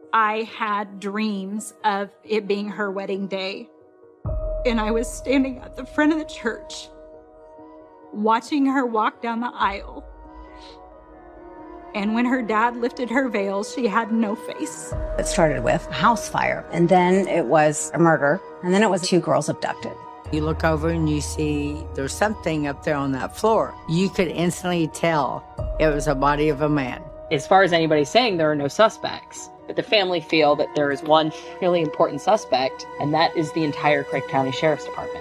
I had dreams of it being her wedding day. And I was standing at the front of the church, watching her walk down the aisle. And when her dad lifted her veil, she had no face. It started with a house fire, and then it was a murder, and then it was 2 girls abducted. You look over and you see there's something up there on that floor. You could instantly tell it was a body of a man. As far as anybody's saying, there are no suspects. But the family feel that there is one really important suspect, and that is the entire Craig County Sheriff's Department.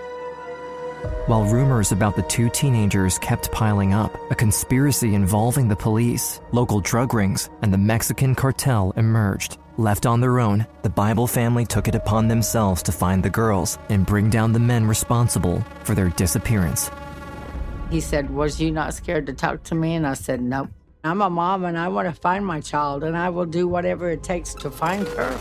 While rumors about the 2 teenagers kept piling up, a conspiracy involving the police, local drug rings, and the Mexican cartel emerged. Left on their own, the Bible family took it upon themselves to find the girls and bring down the men responsible for their disappearance. He said, "Was you not scared to talk to me?" And I said, "Nope. I'm a mom and I want to find my child, and I will do whatever it takes to find her."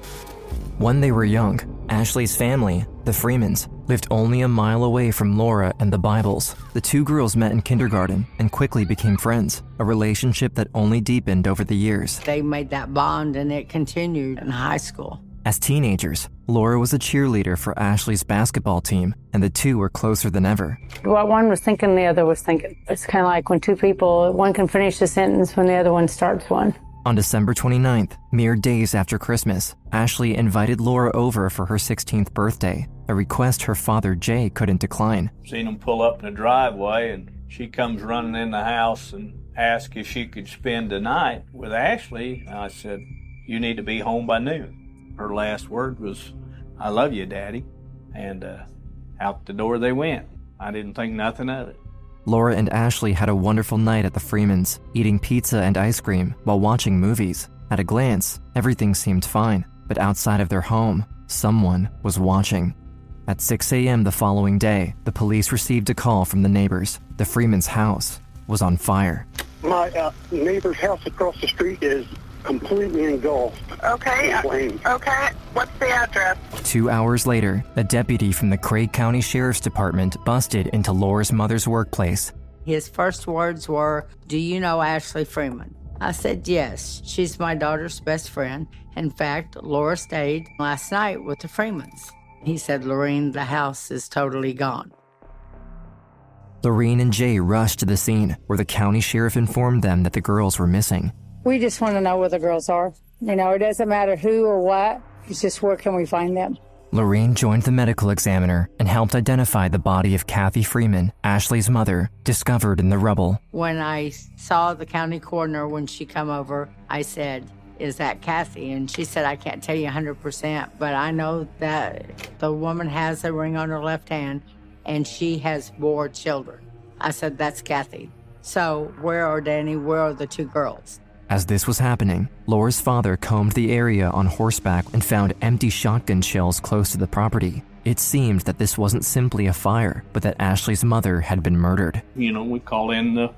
When they were young, Ashley's family, the Freemans, lived only a mile away from Laura and the Bibles. The 2 girls met in kindergarten and quickly became friends, a relationship that only deepened over the years. They made that bond, and it continued in high school. As teenagers, Laura was a cheerleader for Ashley's basketball team, and the 2 were closer than ever. What one was thinking, the other was thinking. It's kind of like when 2 people, one can finish a sentence when the other one starts one. On December 29th, mere days after Christmas, Ashley invited Laura over for her 16th birthday, a request her father Jay couldn't decline. Seen them pull up in the driveway, and she comes running in the house and asked if she could spend the night with Ashley. I said, "You need to be home by noon." Her last word was, "I love you, Daddy." And out the door they went. I didn't think nothing of it. Laura and Ashley had a wonderful night at the Freemans, eating pizza and ice cream while watching movies. At a glance, everything seemed fine, but outside of their home, someone was watching. At 6 a.m. the following day, the police received a call from the neighbors. The Freemans' house was on fire. My neighbor's house across the street is completely engulfed. Okay. Okay. What's the address? 2 hours later, a deputy from the Craig County Sheriff's Department busted into Laura's mother's workplace. His first words were, "Do you know Ashley Freeman?" I said, "Yes, she's my daughter's best friend. In fact, Laura stayed last night with the Freemans." He said, "Lorene, the house is totally gone." Lorene and Jay rushed to the scene, where the county sheriff informed them that the girls were missing. We just want to know where the girls are. You know, it doesn't matter who or what. It's just where can we find them? Lorene joined the medical examiner and helped identify the body of Kathy Freeman, Ashley's mother, discovered in the rubble. When I saw the county coroner when she come over, I said, "Is that Kathy?" And she said, "I can't tell you 100%, but I know that the woman has a ring on her left hand and she has 4 children." I said, "That's Kathy. So where are Danny? Where are the 2 girls?" As this was happening, Laura's father combed the area on horseback and found empty shotgun shells close to the property. It seemed that this wasn't simply a fire, but that Ashley's mother had been murdered. You know, we call in the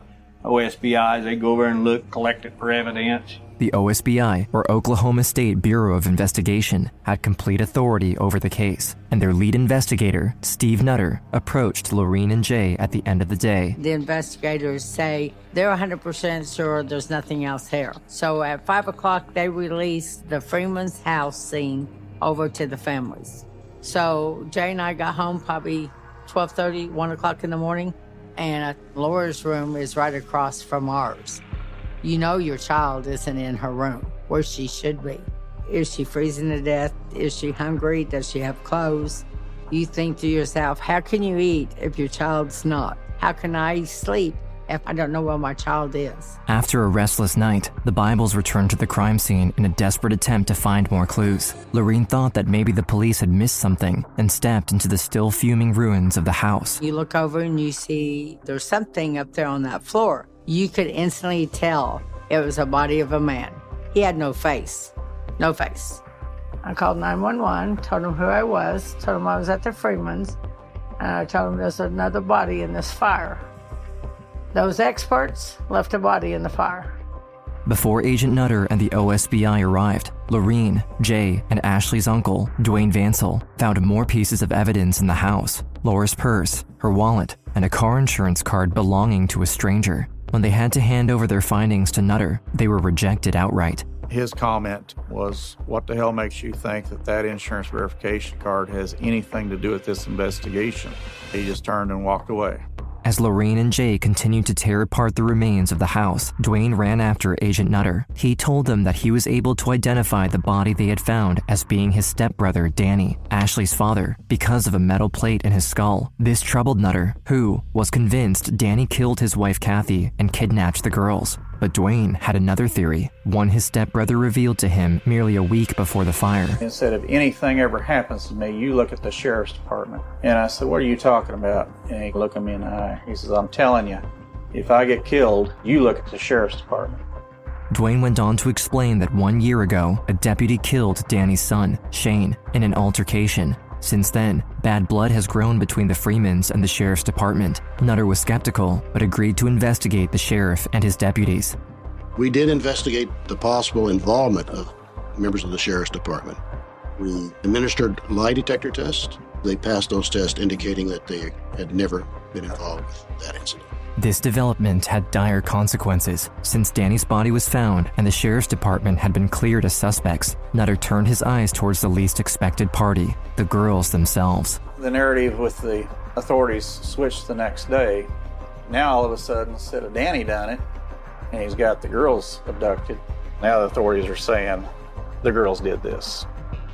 OSBIs. They go over and look, collect it for evidence. The OSBI, or Oklahoma State Bureau of Investigation, had complete authority over the case, and their lead investigator, Steve Nutter, approached Lorene and Jay at the end of the day. The investigators say they're 100% sure there's nothing else here. So at 5 o'clock, they released the Freeman's house scene over to the families. So Jay and I got home probably 12:30, 1 o'clock in the morning, and Laura's room is right across from ours. You know your child isn't in her room where she should be. Is she freezing to death? Is she hungry? Does she have clothes? You think to yourself, how can you eat if your child's not? How can I sleep if I don't know where my child is? After a restless night, the Bibles returned to the crime scene in a desperate attempt to find more clues. Lorene thought that maybe the police had missed something and stepped into the still fuming ruins of the house. You look over and you see there's something up there on that floor. You could instantly tell it was a body of a man. He had no face. No face. I called 911, told him who I was, told him I was at the Freemans, and I told him there's another body in this fire. Those experts left a body in the fire. Before Agent Nutter and the OSBI arrived, Lorene, Jay, and Ashley's uncle, Dwayne Vansell, found more pieces of evidence in the house: Laura's purse, her wallet, and a car insurance card belonging to a stranger. When they had to hand over their findings to Nutter, they were rejected outright. His comment was, "What the hell makes you think that that insurance verification card has anything to do with this investigation?" He just turned and walked away. As Lorene and Jay continued to tear apart the remains of the house, Dwayne ran after Agent Nutter. He told them that he was able to identify the body they had found as being his stepbrother, Danny, Ashley's father, because of a metal plate in his skull. This troubled Nutter, who was convinced Danny killed his wife Kathy and kidnapped the girls. But Dwayne had another theory, one his stepbrother revealed to him merely a week before the fire. He said, "If anything ever happens to me, you look at the sheriff's department." And I said, "What are you talking about?" And he looked at me in the eye. He says, "I'm telling you, if I get killed, you look at the sheriff's department." Dwayne went on to explain that 1 year ago, a deputy killed Danny's son, Shane, in an altercation. Since then, bad blood has grown between the Freemans and the sheriff's department. Nutter was skeptical, but agreed to investigate the sheriff and his deputies. We did investigate the possible involvement of members of the sheriff's department. We administered lie detector tests. They passed those tests indicating that they had never been involved with that incident. This development had dire consequences. Since Danny's body was found and the sheriff's department had been cleared as suspects, Nutter turned his eyes towards the least expected party, the girls themselves. The narrative with the authorities switched the next day. Now all of a sudden, instead of Danny done it, and he's got the girls abducted, now the authorities are saying the girls did this.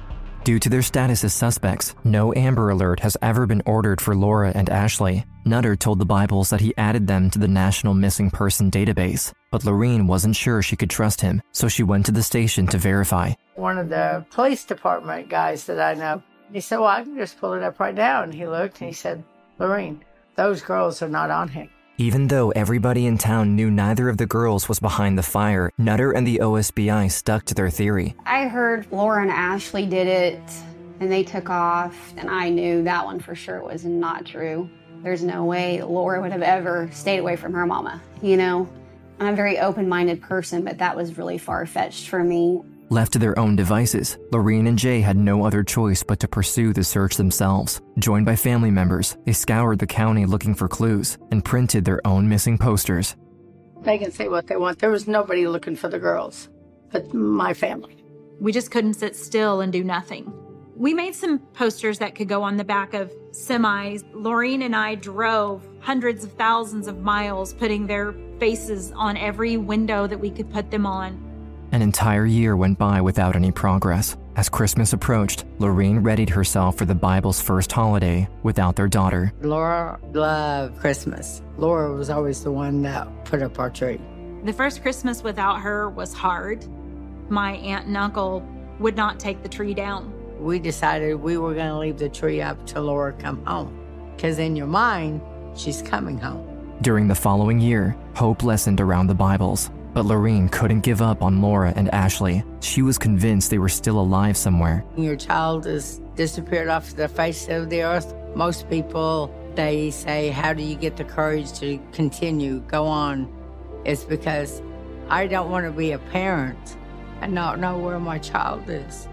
Due to their status as suspects, no Amber Alert has ever been ordered for Laura and Ashley. Nutter told the Bibles that he added them to the National Missing Person database, but Lorene wasn't sure she could trust him, so she went to the station to verify. One of the police department guys that I know, he said, well, I can just pull it up right now. And he looked and he said, Lorene, those girls are not on here. Even though everybody in town knew neither of the girls was behind the fire, Nutter and the OSBI stuck to their theory. I heard Laura and Ashley did it, and they took off, and I knew that one for sure was not true. There's no way Laura would have ever stayed away from her mama, you know? I'm a very open-minded person, but that was really far-fetched for me. Left to their own devices, Lorene and Jay had no other choice but to pursue the search themselves. Joined by family members, they scoured the county looking for clues and printed their own missing posters. They can say what they want. There was nobody looking for the girls, but my family. We just couldn't sit still and do nothing. We made some posters that could go on the back of semis. Lorene and I drove hundreds of thousands of miles, putting their faces on every window that we could put them on. An entire year went by without any progress. As Christmas approached, Lorene readied herself for the Bible's first holiday without their daughter. Laura loved Christmas. Laura was always the one that put up our tree. The first Christmas without her was hard. My aunt and uncle would not take the tree down. We decided we were going to leave the tree up till Laura come home. Because in your mind, she's coming home. During the following year, hope lessened around the Bibles. But Lorene couldn't give up on Laura and Ashley. She was convinced they were still alive somewhere. Your child has disappeared off the face of the earth. Most people, they say, how do you get the courage to continue, go on? It's because I don't want to be a parent and not know where my child is.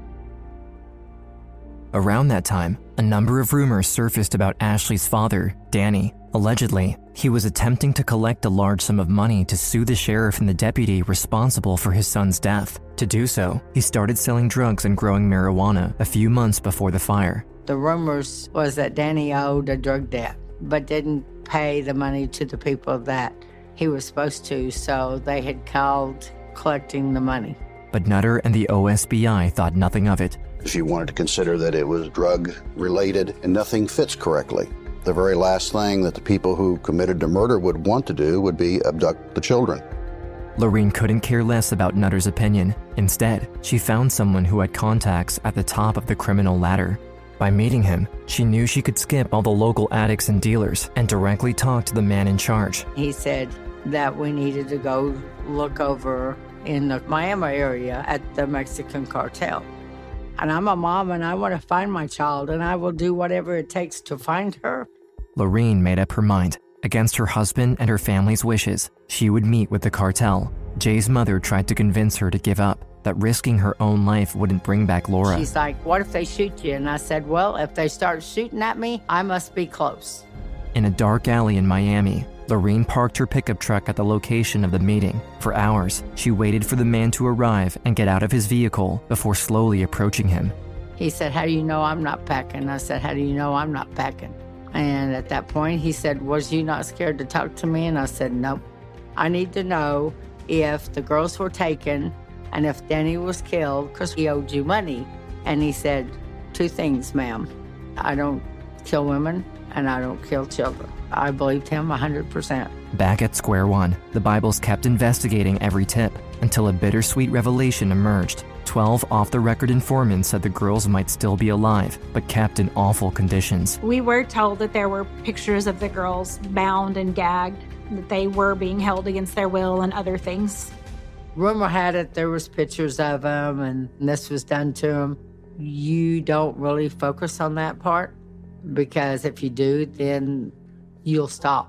Around that time, a number of rumors surfaced about Ashley's father, Danny. Allegedly, he was attempting to collect a large sum of money to sue the sheriff and the deputy responsible for his son's death. To do so, he started selling drugs and growing marijuana a few months before the fire. The rumors was that Danny owed a drug debt, but didn't pay the money to the people that he was supposed to, so they had called collecting the money. But Nutter and the OSBI thought nothing of it. She wanted to consider that it was drug-related and nothing fits correctly. The very last thing that the people who committed the murder would want to do would be abduct the children. Lorene couldn't care less about Nutter's opinion. Instead, she found someone who had contacts at the top of the criminal ladder. By meeting him, she knew she could skip all the local addicts and dealers and directly talk to the man in charge. He said that we needed to go look over in the Miami area at the Mexican cartel. And I'm a mom and I want to find my child and I will do whatever it takes to find her. Lorene made up her mind. Against her husband and her family's wishes, she would meet with the cartel. Jay's mother tried to convince her to give up, that risking her own life wouldn't bring back Laura. She's like, what if they shoot you? And I said, well, if they start shooting at me, I must be close. In a dark alley in Miami, Lorene parked her pickup truck at the location of the meeting. For hours, she waited for the man to arrive and get out of his vehicle before slowly approaching him. He said, "How do you know I'm not packing?" I said, "How do you know I'm not packing?" And at that point, he said, "Was you not scared to talk to me?" And I said, "Nope. I need to know if the girls were taken and if Danny was killed because he owed you money." And he said, "Two things, ma'am. I don't kill women and I don't kill children." I believed him 100%. Back at square one, the Bibles kept investigating every tip until a bittersweet revelation emerged. 12 off-the-record informants said the girls might still be alive, but kept in awful conditions. We were told that there were pictures of the girls bound and gagged, that they were being held against their will and other things. Rumor had it there was pictures of them and this was done to them. You don't really focus on that part because if you do, then you'll stop.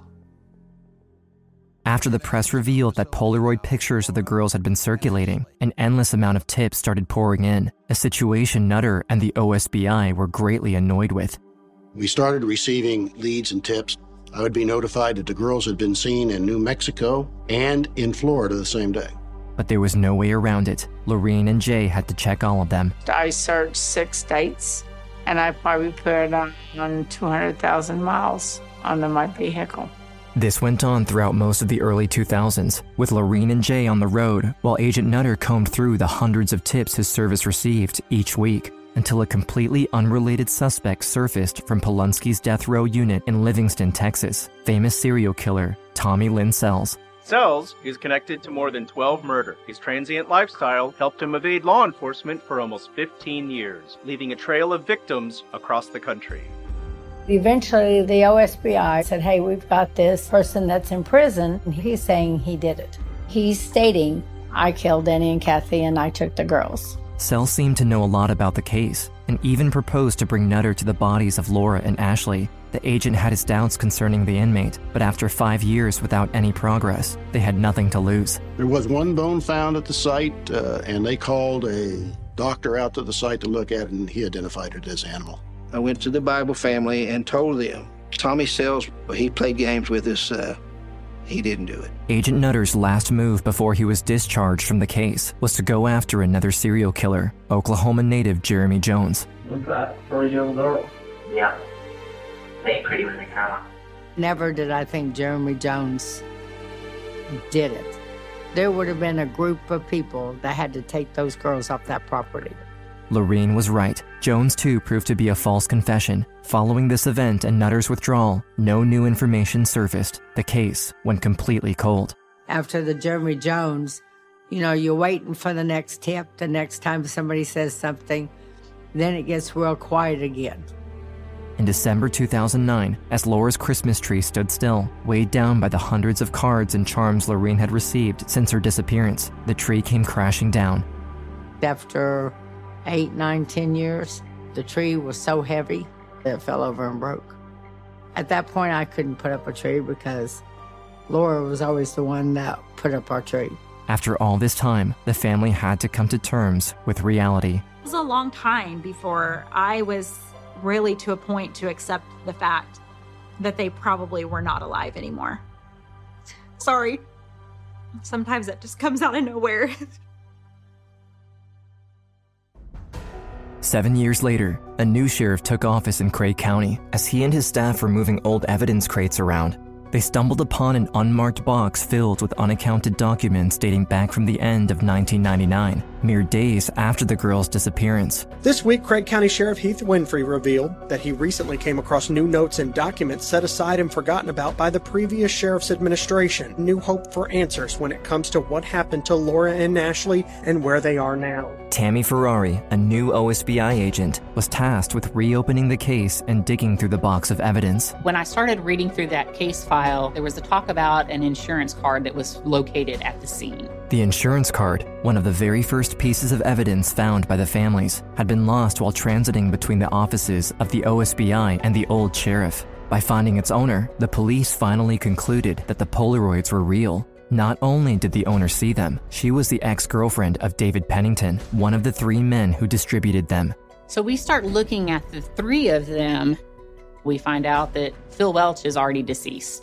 After the press revealed that Polaroid pictures of the girls had been circulating, an endless amount of tips started pouring in, a situation Nutter and the OSBI were greatly annoyed with. We started receiving leads and tips. I would be notified that the girls had been seen in New Mexico and in Florida the same day. But there was no way around it. Lorene and Jay had to check all of them. I searched 6 states, and I probably put on 200,000 miles on my vehicle. This went on throughout most of the early 2000s, with Lorene and Jay on the road, while Agent Nutter combed through the hundreds of tips his service received each week, until a completely unrelated suspect surfaced from Polunsky's death row unit in Livingston, Texas, famous serial killer Tommy Lynn Sells. Sells is connected to more than 12 murders. His transient lifestyle helped him evade law enforcement for almost 15 years, leaving a trail of victims across the country. Eventually, the OSBI said, "Hey, we've got this person that's in prison, and he's saying he did it. He's stating, I killed Danny and Kathy, and I took the girls." Sells seemed to know a lot about the case, and even proposed to bring Nutter to the bodies of Laura and Ashley. The agent had his doubts concerning the inmate, but after 5 years without any progress, they had nothing to lose. There was one bone found at the site, and they called a doctor out to the site to look at it, and he identified it as animal. I went to the Bible family and told them, Tommy Sells, he played games with us, he didn't do it. Agent Nutter's last move before he was discharged from the case was to go after another serial killer, Oklahoma native Jeremy Jones. What's that for a young girl? Yeah. They ain't pretty when they come out. Never did I think Jeremy Jones did it. There would have been a group of people that had to take those girls off that property. Lorene was right. Jones too proved to be a false confession. Following this event and Nutter's withdrawal, no new information surfaced. The case went completely cold. After the Jeremy Jones, you're waiting for the next tip, the next time somebody says something, then it gets real quiet again. In December 2009, as Laura's Christmas tree stood still, weighed down by the hundreds of cards and charms Lorene had received since her disappearance, the tree came crashing down. After 8, 9, 10 years, the tree was so heavy that it fell over and broke. At that point, I couldn't put up a tree because Laura was always the one that put up our tree. After all this time, the family had to come to terms with reality. It was a long time before I was really to a point to accept the fact that they probably were not alive anymore. Sorry. Sometimes that just comes out of nowhere. 7 years later, a new sheriff took office in Craig County. As he and his staff were moving old evidence crates around, they stumbled upon an unmarked box filled with unaccounted documents dating back from the end of 1999, mere days after the girls' disappearance. This week, Craig County Sheriff Heath Winfrey revealed that he recently came across new notes and documents set aside and forgotten about by the previous sheriff's administration. New hope for answers when it comes to what happened to Laura and Ashley and where they are now. Tammy Ferrari, a new OSBI agent, was tasked with reopening the case and digging through the box of evidence. When I started reading through that case file, there was a talk about an insurance card that was located at the scene. The insurance card, one of the very first pieces of evidence found by the families, had been lost while transiting between the offices of the OSBI and the old sheriff. By finding its owner, the police finally concluded that the Polaroids were real. Not only did the owner see them, she was the ex-girlfriend of David Pennington, one of the 3 men who distributed them. So we start looking at the 3 of them. We find out that Phil Welch is already deceased.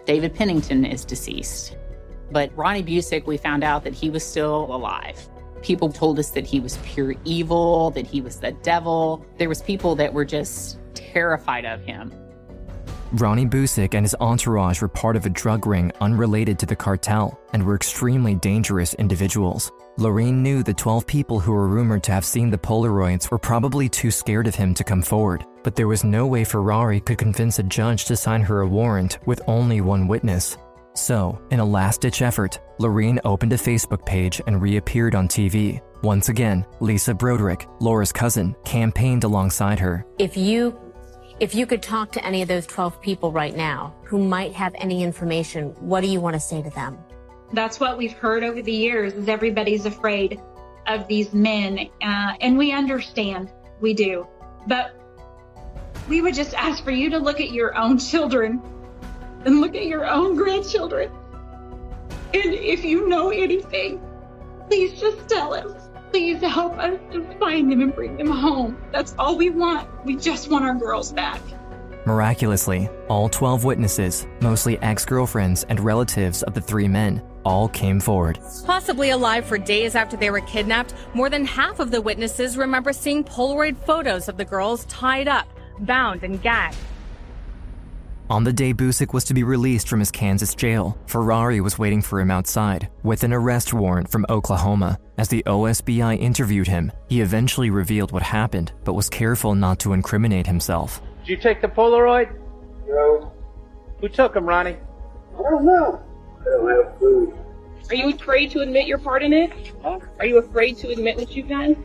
David Pennington is deceased. But Ronnie Busick, we found out that he was still alive. People told us that he was pure evil, that he was the devil. There was people that were just terrified of him. Ronnie Busick and his entourage were part of a drug ring unrelated to the cartel and were extremely dangerous individuals. Lorene knew the 12 people who were rumored to have seen the Polaroids were probably too scared of him to come forward, but there was no way Ferrari could convince a judge to sign her a warrant with only one witness. So, in a last-ditch effort, Lorene opened a Facebook page and reappeared on TV. Once again, Lisa Broderick, Laura's cousin, campaigned alongside her. If you could talk to any of those 12 people right now who might have any information, what do you want to say to them? That's what we've heard over the years, is everybody's afraid of these men. And we understand, we do. But we would just ask for you to look at your own children and look at your own grandchildren. And if you know anything, please just tell us. Please help us to find them and bring them home. That's all we want. We just want our girls back. Miraculously, all 12 witnesses, mostly ex-girlfriends and relatives of the 3 men, all came forward. Possibly alive for days after they were kidnapped, more than half of the witnesses remember seeing Polaroid photos of the girls tied up, bound, and gagged. On the day Busick was to be released from his Kansas jail, Ferrari was waiting for him outside with an arrest warrant from Oklahoma. As the OSBI interviewed him, he eventually revealed what happened, but was careful not to incriminate himself. Did you take the Polaroid? No. Who took them, Ronnie? I don't know. I don't have food. Are you afraid to admit your part in it? Are you afraid to admit what you've done?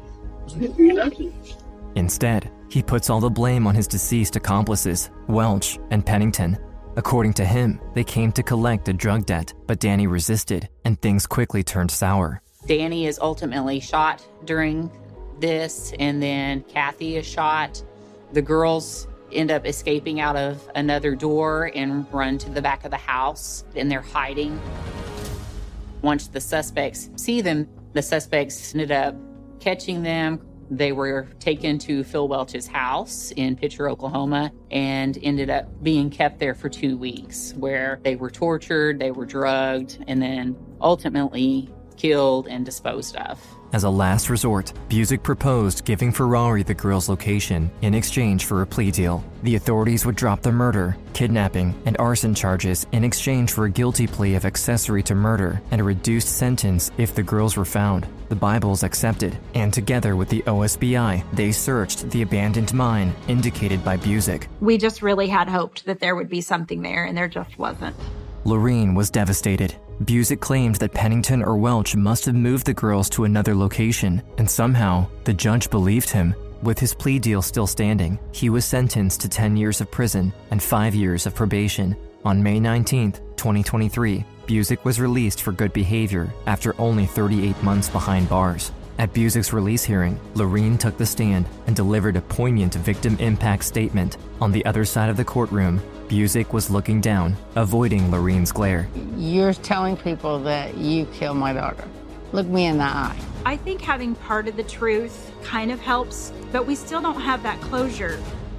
Instead, he puts all the blame on his deceased accomplices, Welch and Pennington. According to him, they came to collect a drug debt, but Danny resisted, and things quickly turned sour. Danny is ultimately shot during this, and then Kathy is shot. The girls end up escaping out of another door and run to the back of the house, and they're hiding. Once the suspects see them, the suspects ended up catching them. They were taken to Phil Welch's house in Pitcher, Oklahoma, and ended up being kept there for 2 weeks, where they were tortured, they were drugged, and then ultimately killed and disposed of. As a last resort, Busick proposed giving Ferrari the girl's location in exchange for a plea deal. The authorities would drop the murder, kidnapping, and arson charges in exchange for a guilty plea of accessory to murder and a reduced sentence if the girls were found. The Bibles accepted, and together with the OSBI, they searched the abandoned mine indicated by Busick. We just really had hoped that there would be something there, and there just wasn't. Lorene was devastated. Busick claimed that Pennington or Welch must have moved the girls to another location, and somehow, the judge believed him. With his plea deal still standing, he was sentenced to 10 years of prison and 5 years of probation. On May 19, 2023, Busick was released for good behavior after only 38 months behind bars. At Busick's release hearing, Lorene took the stand and delivered a poignant victim impact statement. On the other side of the courtroom, Busick was looking down, avoiding Lorene's glare. You're telling people that you killed my daughter. Look me in the eye. I think having part of the truth kind of helps, but we still don't have that closure.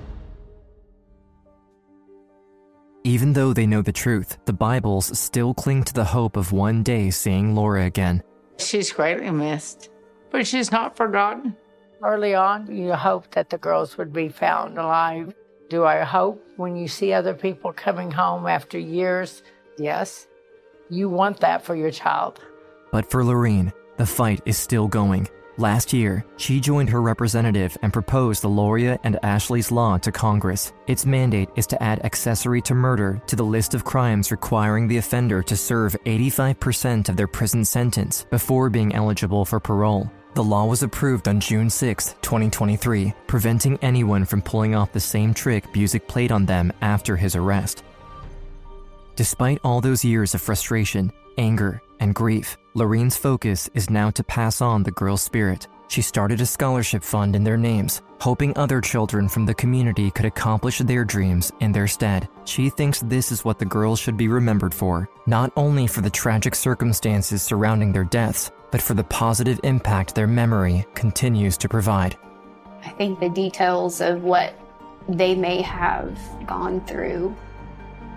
Even though they know the truth, the Bibles still cling to the hope of one day seeing Laura again. She's greatly missed, but she's not forgotten. Early on, you hoped that the girls would be found alive. Do I hope when you see other people coming home after years? Yes. You want that for your child. But for Lorene, the fight is still going. Last year, she joined her representative and proposed the Loria and Ashley's Law to Congress. Its mandate is to add accessory to murder to the list of crimes requiring the offender to serve 85% of their prison sentence before being eligible for parole. The law was approved on June 6, 2023, preventing anyone from pulling off the same trick Busick played on them after his arrest. Despite all those years of frustration, anger, and grief, Lorene's focus is now to pass on the girls' spirit. She started a scholarship fund in their names, hoping other children from the community could accomplish their dreams in their stead. She thinks this is what the girls should be remembered for, not only for the tragic circumstances surrounding their deaths, but for the positive impact their memory continues to provide. I think the details of what they may have gone through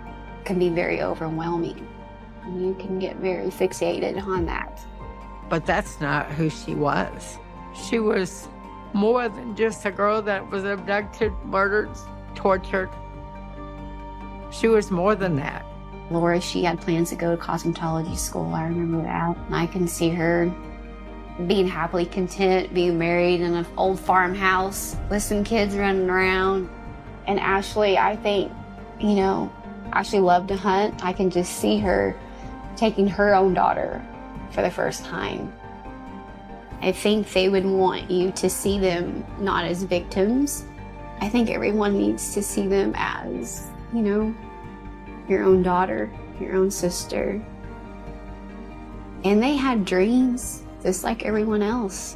can be very overwhelming. And you can get very fixated on that. But that's not who she was. She was more than just a girl that was abducted, murdered, tortured. She was more than that. Laura, she had plans to go to cosmetology school. I remember that. And I can see her being happily content, being married in an old farmhouse with some kids running around. And Ashley, I think, you know, Ashley loved to hunt. I can just see her taking her own daughter for the first time. I think they would want you to see them not as victims. I think everyone needs to see them as, you know, your own daughter, your own sister. And they had dreams, just like everyone else.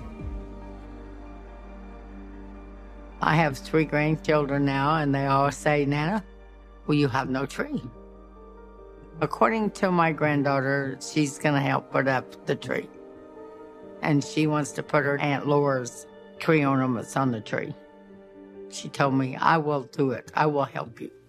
I have 3 grandchildren now, and they all say, Nana, well, you have no tree. According to my granddaughter, she's going to help put up the tree. And she wants to put her Aunt Laura's tree ornaments on the tree. She told me, I will do it. I will help you.